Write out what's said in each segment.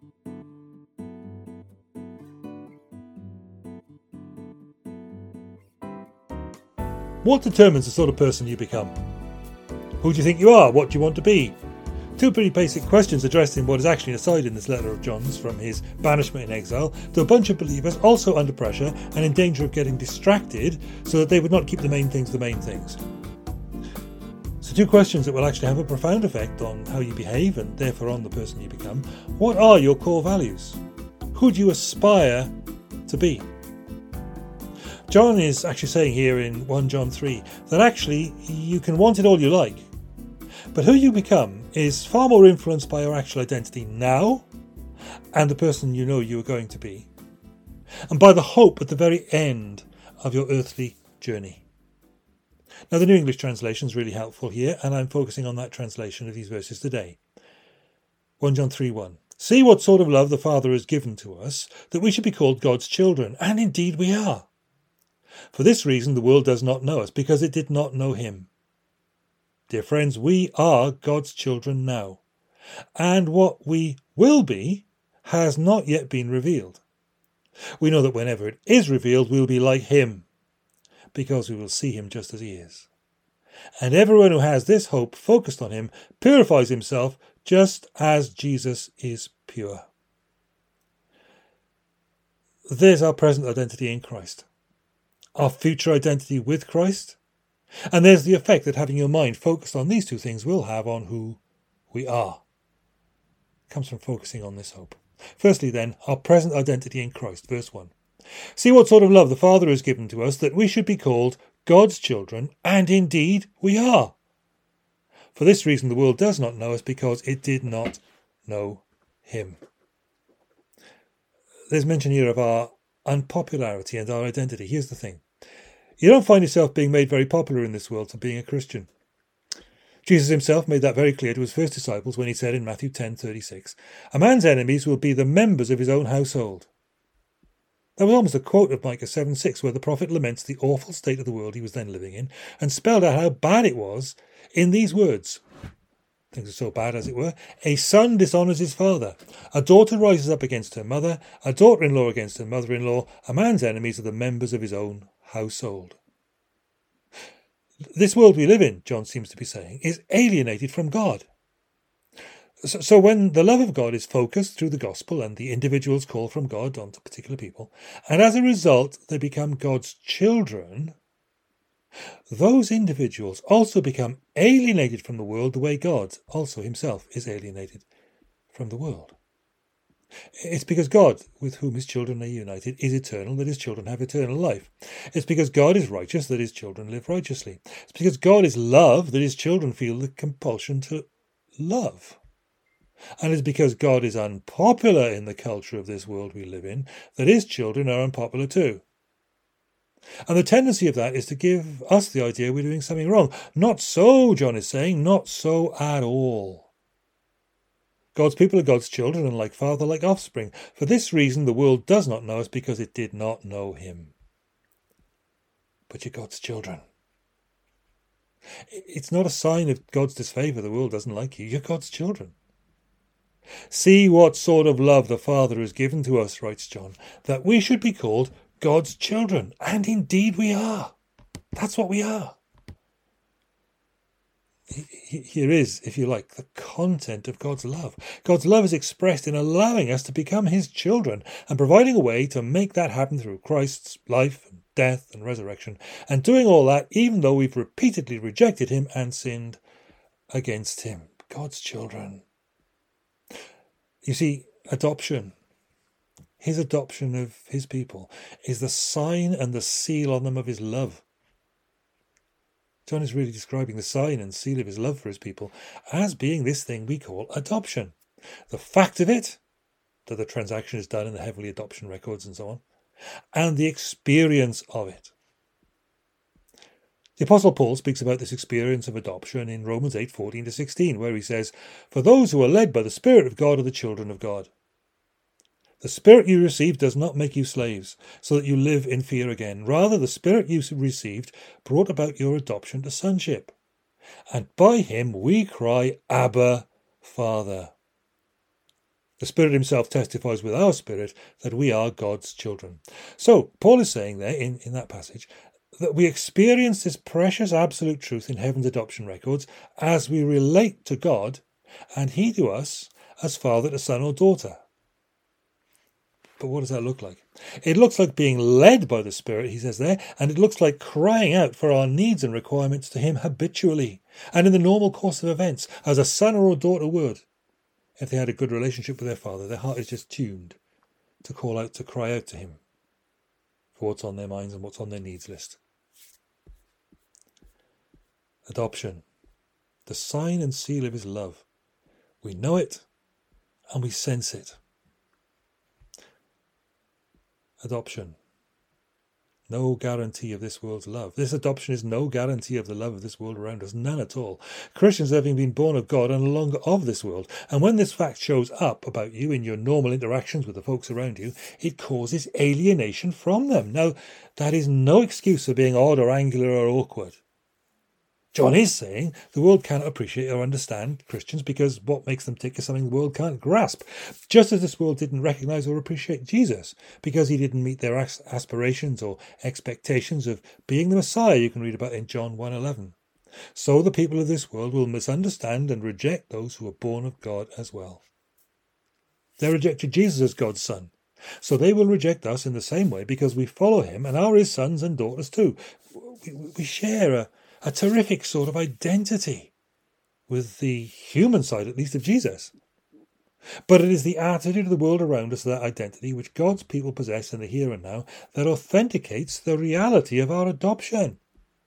What determines the sort of person you become? Who do you think you are? What do you want to be? Two pretty basic questions addressed in what is actually an aside in this letter of John's from his banishment in exile to a bunch of believers also under pressure and in danger of getting distracted so that they would not keep the main things the main things. So two questions that will actually have a profound effect on how you behave and therefore on the person you become. What are your core values? Who do you aspire to be? John is actually saying here in 1 John 3 that actually you can want it all you like, but who you become is far more influenced by your actual identity now and the person you know you are going to be, and by the hope at the very end of your earthly journey. Now the New English translation is really helpful here, and I'm focusing on that translation of these verses today. 1 John 3:1. See what sort of love the Father has given to us, that we should be called God's children, and indeed we are. For this reason the world does not know us, because it did not know him. Dear friends, we are God's children now, and what we will be has not yet been revealed. We know that whenever it is revealed, we will be like him, because we will see him just as he is. And everyone who has this hope focused on him purifies himself just as Jesus is pure. There's our present identity in Christ, our future identity with Christ, and there's the effect that having your mind focused on these two things will have on who we are. It comes from focusing on this hope. Firstly then, our present identity in Christ, verse 1. See what sort of love the Father has given to us, that we should be called God's children, and indeed we are. For this reason the world does not know us, because it did not know him. There's mention here of our unpopularity and our identity. Here's the thing. You don't find yourself being made very popular in this world for being a Christian. Jesus himself made that very clear to his first disciples when he said in Matthew 10:36, a man's enemies will be the members of his own household. That was almost a quote of Micah 7:6, where the prophet laments the awful state of the world he was then living in, and spelled out how bad it was in these words. Things are so bad, as it were. A son dishonours his father. A daughter rises up against her mother. A daughter-in-law against her mother-in-law. A man's enemies are the members of his own household. This world we live in, John seems to be saying, is alienated from God. So when the love of God is focused through the gospel and the individual's call from God onto particular people, and as a result they become God's children, those individuals also become alienated from the world the way God also himself is alienated from the world. It's because God, with whom his children are united, is eternal, that his children have eternal life. It's because God is righteous, that his children live righteously. It's because God is love, that his children feel the compulsion to love. And it's because God is unpopular in the culture of this world we live in, that his children are unpopular too. And the tendency of that is to give us the idea we're doing something wrong. Not so, John is saying, not so at all. God's people are God's children, and like father, like offspring. For this reason the world does not know us, because it did not know him. But you're God's children. It's not a sign of God's disfavour the world doesn't like you. You're God's children. See what sort of love the Father has given to us, writes John, that we should be called God's children. And indeed we are. That's what we are. Here is, if you like, the content of God's love. God's love is expressed in allowing us to become his children and providing a way to make that happen through Christ's life and death and resurrection, and doing all that even though we've repeatedly rejected him and sinned against him. God's children. You see, adoption, his adoption of his people, is the sign and the seal on them of his love. John is really describing the sign and seal of his love for his people as being this thing we call adoption. The fact of it, that the transaction is done in the heavenly adoption records and so on, and the experience of it. The Apostle Paul speaks about this experience of adoption in Romans 8:14-16, where he says, for those who are led by the Spirit of God are the children of God. The Spirit you received does not make you slaves, so that you live in fear again. Rather, the Spirit you received brought about your adoption to sonship. And by him we cry, Abba, Father. The Spirit himself testifies with our spirit that we are God's children. So, Paul is saying there in that passage that we experience this precious absolute truth in heaven's adoption records as we relate to God and he to us as father to son or daughter. But what does that look like? It looks like being led by the Spirit, he says there, and it looks like crying out for our needs and requirements to him habitually and in the normal course of events, as a son or a daughter would. If they had a good relationship with their father, their heart is just tuned to call out, to cry out to him for what's on their minds and what's on their needs list. Adoption, the sign and seal of his love. We know it and we sense it. Adoption, no guarantee of this world's love. This adoption is no guarantee of the love of this world around us, none at all. Christians having been born of God and no longer of this world. And when this fact shows up about you in your normal interactions with the folks around you, it causes alienation from them. Now, that is no excuse for being odd or angular or awkward. John is saying the world can't appreciate or understand Christians because what makes them tick is something the world can't grasp. Just as this world didn't recognise or appreciate Jesus because he didn't meet their aspirations or expectations of being the Messiah you can read about in John 1:11. So the people of this world will misunderstand and reject those who are born of God as well. They rejected Jesus as God's son. So they will reject us in the same way because we follow him and are his sons and daughters too. We share a terrific sort of identity with the human side, at least, of Jesus. But it is the attitude of the world around us to that identity which God's people possess in the here and now that authenticates the reality of our adoption.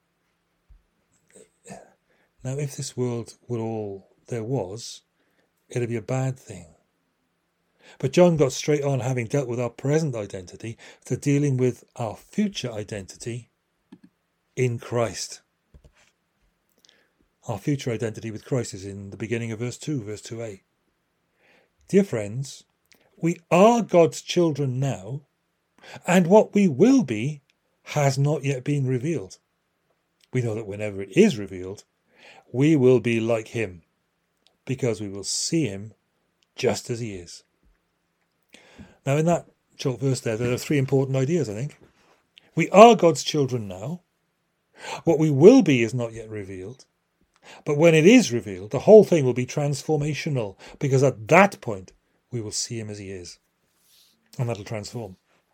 Now, if this world were all there was, it'd be a bad thing. But John got straight on, having dealt with our present identity, to dealing with our future identity in Christ. Our future identity with Christ is in the beginning of verse 2a. Dear friends, we are God's children now, and what we will be has not yet been revealed. We know that whenever it is revealed, we will be like him, because we will see him just as he is. Now, in that short verse there are three important ideas, I think. We are God's children now. What we will be is not yet revealed. But when it is revealed, the whole thing will be transformational, because at that point we will see him as he is. And that'll transform.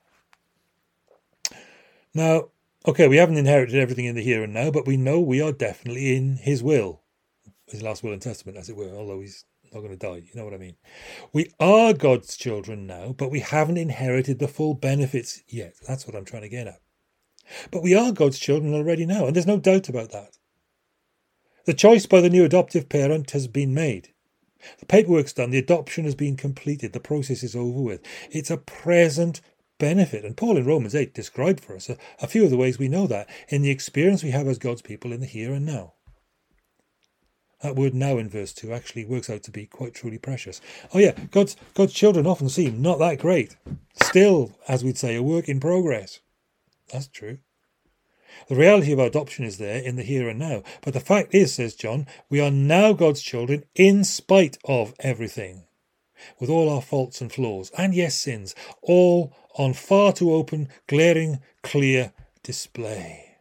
Now, okay, we haven't inherited everything in the here and now, but we know we are definitely in his will. His last will and testament, as it were, although he's not going to die, you know what I mean. We are God's children now, but we haven't inherited the full benefits yet. That's what I'm trying to get at. But we are God's children already now, and there's no doubt about that. The choice by the new adoptive parent has been made. The paperwork's done, the adoption has been completed, the process is over with. It's a present benefit, and Paul in Romans 8 described for us a few of the ways we know that in the experience we have as God's people in the here and now. That word now in verse 2 actually works out to be quite truly precious. Oh yeah, God's children often seem not that great. Still, as we'd say, a work in progress. That's true. The reality of our adoption is there in the here and now. But the fact is, says John, we are now God's children in spite of everything. With all our faults and flaws, and yes, sins, all on far too open, glaring, clear display.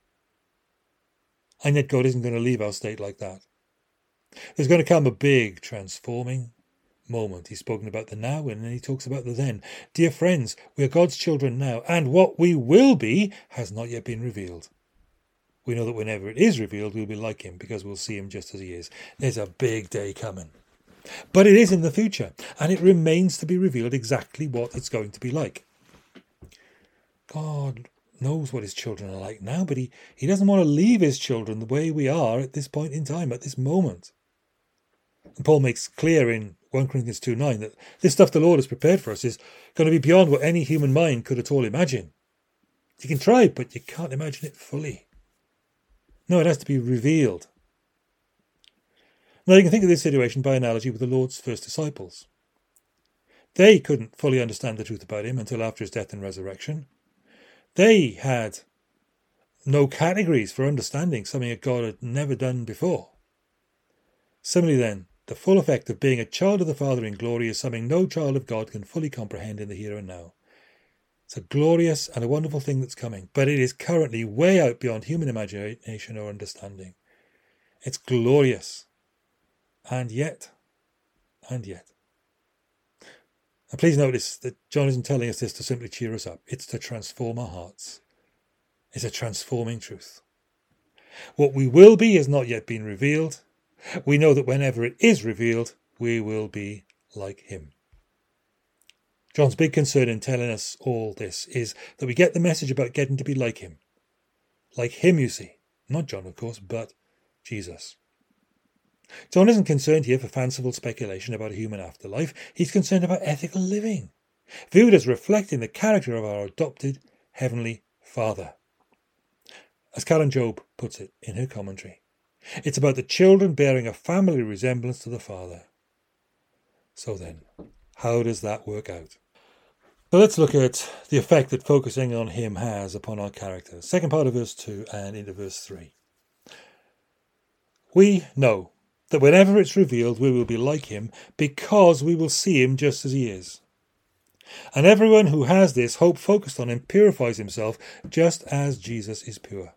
And yet God isn't going to leave our state like that. There's going to come a big transforming moment. He's spoken about the now and then he talks about the then. Dear friends, we are God's children now, and what we will be has not yet been revealed. We know that whenever it is revealed, we'll be like him because we'll see him just as he is. There's a big day coming. But it is in the future, and it remains to be revealed exactly what it's going to be like. God knows what his children are like now, but he doesn't want to leave his children the way we are at this point in time, at this moment. And Paul makes clear in 1 Corinthians 2:9 that this stuff the Lord has prepared for us is going to be beyond what any human mind could at all imagine. You can try, but you can't imagine it fully. No, it has to be revealed. Now you can think of this situation by analogy with the Lord's first disciples. They couldn't fully understand the truth about him until after his death and resurrection. They had no categories for understanding something that God had never done before. Similarly then, the full effect of being a child of the Father in glory is something no child of God can fully comprehend in the here and now. It's a glorious and a wonderful thing that's coming, but it is currently way out beyond human imagination or understanding. It's glorious. And yet. And please notice that John isn't telling us this to simply cheer us up. It's to transform our hearts. It's a transforming truth. What we will be has not yet been revealed. We know that whenever it is revealed, we will be like him. John's big concern in telling us all this is that we get the message about getting to be like him. Like him, you see. Not John, of course, but Jesus. John isn't concerned here for fanciful speculation about a human afterlife. He's concerned about ethical living, viewed as reflecting the character of our adopted Heavenly Father. As Karen Jobe puts it in her commentary, it's about the children bearing a family resemblance to the Father. So then, how does that work out? So let's look at the effect that focusing on him has upon our character. Second part of verse 2 and into verse 3. We know that whenever it's revealed we will be like him because we will see him just as he is. And everyone who has this hope focused on him purifies himself just as Jesus is pure.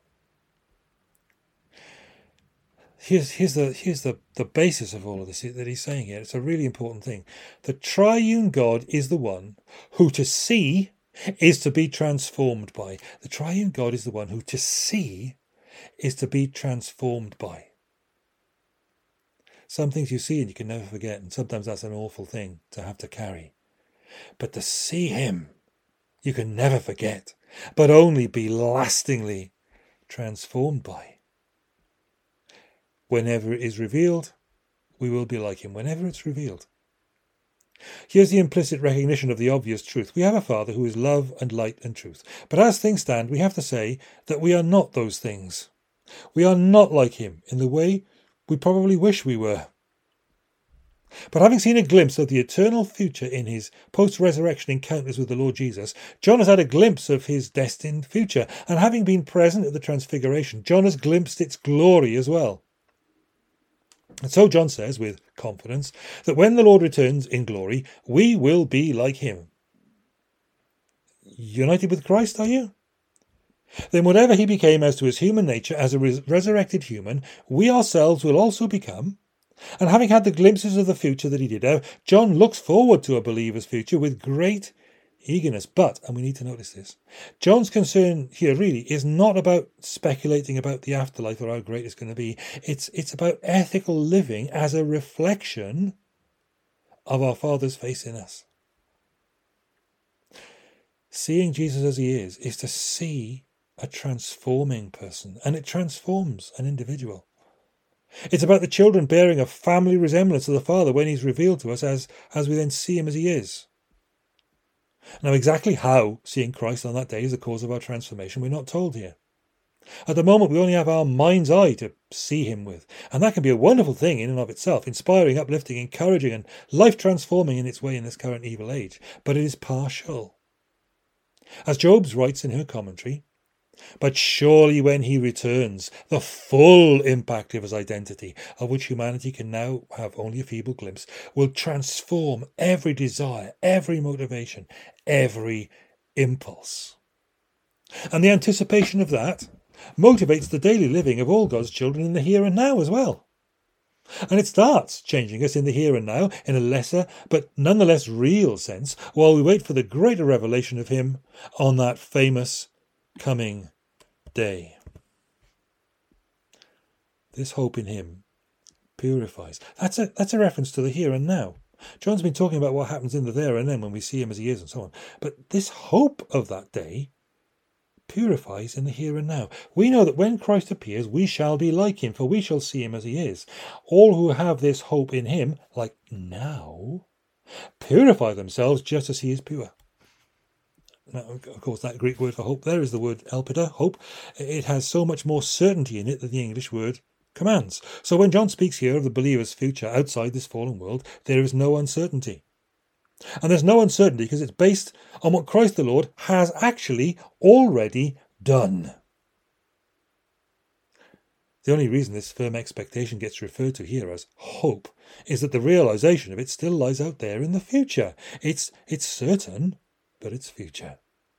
Here's the basis of all of this that he's saying here. It's a really important thing. The triune God is the one who to see is to be transformed by. The triune God is the one who to see is to be transformed by. Some things you see and you can never forget, and sometimes that's an awful thing to have to carry. But to see him, you can never forget, but only be lastingly transformed by. Whenever it is revealed, we will be like him. Whenever it's revealed. Here's the implicit recognition of the obvious truth. We have a Father who is love and light and truth. But as things stand, we have to say that we are not those things. We are not like him in the way we probably wish we were. But having seen a glimpse of the eternal future in his post-resurrection encounters with the Lord Jesus, John has had a glimpse of his destined future. And having been present at the Transfiguration, John has glimpsed its glory as well. And so John says with confidence that when the Lord returns in glory, we will be like him. United with Christ, are you? Then whatever he became as to his human nature, as a resurrected human, we ourselves will also become. And having had the glimpses of the future that he did have, John looks forward to a believer's future with great eagerness. But, and we need to notice this, John's concern here really is not about speculating about the afterlife or how great it's going to be. It's about ethical living as a reflection of our Father's face in us. Seeing Jesus as he is to see a transforming person, and it transforms an individual. It's about the children bearing a family resemblance to the Father when he's revealed to us as we then see him as he is. Now, exactly how seeing Christ on that day is the cause of our transformation, we're not told here. At the moment, we only have our mind's eye to see him with, and that can be a wonderful thing in and of itself, inspiring, uplifting, encouraging, and life-transforming in its way in this current evil age. But it is partial. As Job writes in her commentary, but surely when he returns, the full impact of his identity, of which humanity can now have only a feeble glimpse, will transform every desire, every motivation, every impulse. And the anticipation of that motivates the daily living of all God's children in the here and now as well. And it starts changing us in the here and now in a lesser but nonetheless real sense while we wait for the greater revelation of him on that famous coming day. This hope in him purifies. That's a reference to the here and now. John's been talking about what happens in the there and then when we see him as he is and so on. But this hope of that day purifies in the here and now. We know that when Christ appears, we shall be like him, for we shall see him as he is. All who have this hope in him, like now, purify themselves just as he is pure. Now, of course, that Greek word for hope there is the word elpida, hope. It has so much more certainty in it than the English word commands. So when John speaks here of the believer's future outside this fallen world, there is no uncertainty. And there's no uncertainty because it's based on what Christ the Lord has actually already done. The only reason this firm expectation gets referred to here as hope is that the realization of it still lies out there in the future. It's certain, but it's future.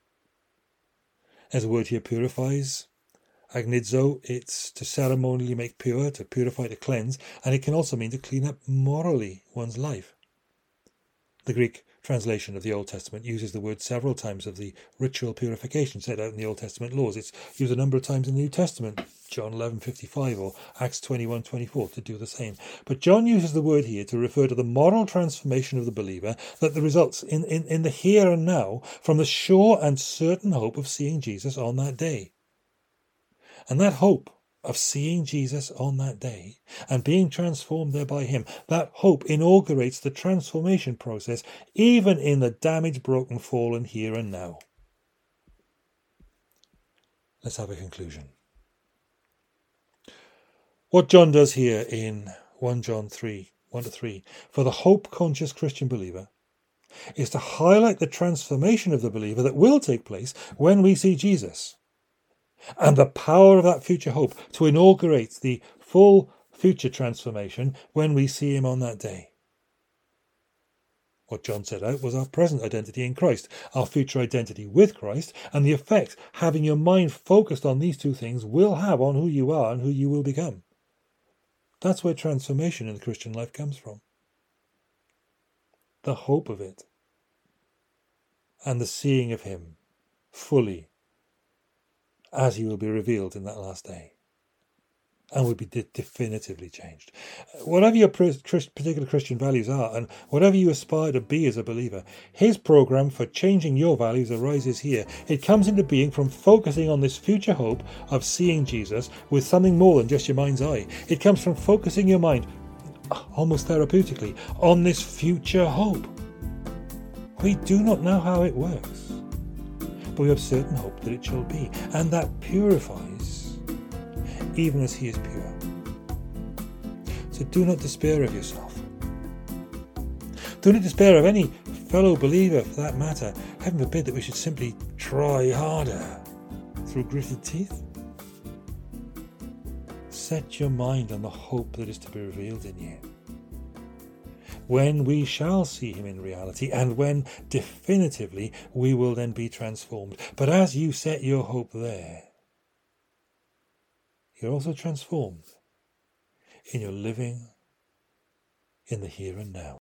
As the word here purifies, agnizo, it's to ceremonially make pure, to purify, to cleanse, and it can also mean to clean up morally one's life. The Greek translation of the Old Testament uses the word several times of the ritual purification set out in the Old Testament laws. It's used a number of times in the New Testament, John 11:55 or Acts 21:24, to do the same. But John uses the word here to refer to the moral transformation of the believer that results in the here and now from the sure and certain hope of seeing Jesus on that day. And that hope of seeing Jesus on that day and being transformed there by him, that hope inaugurates the transformation process even in the damaged, broken, fallen here and now. Let's have a conclusion. What John does here in 1 John 3, 1-3, for the hope-conscious Christian believer, is to highlight the transformation of the believer that will take place when we see Jesus, and the power of that future hope to inaugurate the full future transformation when we see him on that day. What John set out was our present identity in Christ, our future identity with Christ, and the effect having your mind focused on these two things will have on who you are and who you will become. That's where transformation in the Christian life comes from. The hope of it, and the seeing of him fully as he will be revealed in that last day, and will be definitively changed. Whatever your particular Christian values are, and whatever you aspire to be as a believer, his program for changing your values arises here. It comes into being from focusing on this future hope of seeing Jesus with something more than just your mind's eye. It comes from focusing your mind, almost therapeutically, on this future hope. We do not know how it works, but we have certain hope that it shall be, and that purifies, even as he is pure. So do not despair of yourself. Do not despair of any fellow believer, for that matter. Heaven forbid that we should simply try harder through gritted teeth. Set your mind on the hope that is to be revealed in you, when we shall see him in reality, and when definitively we will then be transformed. But as you set your hope there, you're also transformed in your living in the here and now.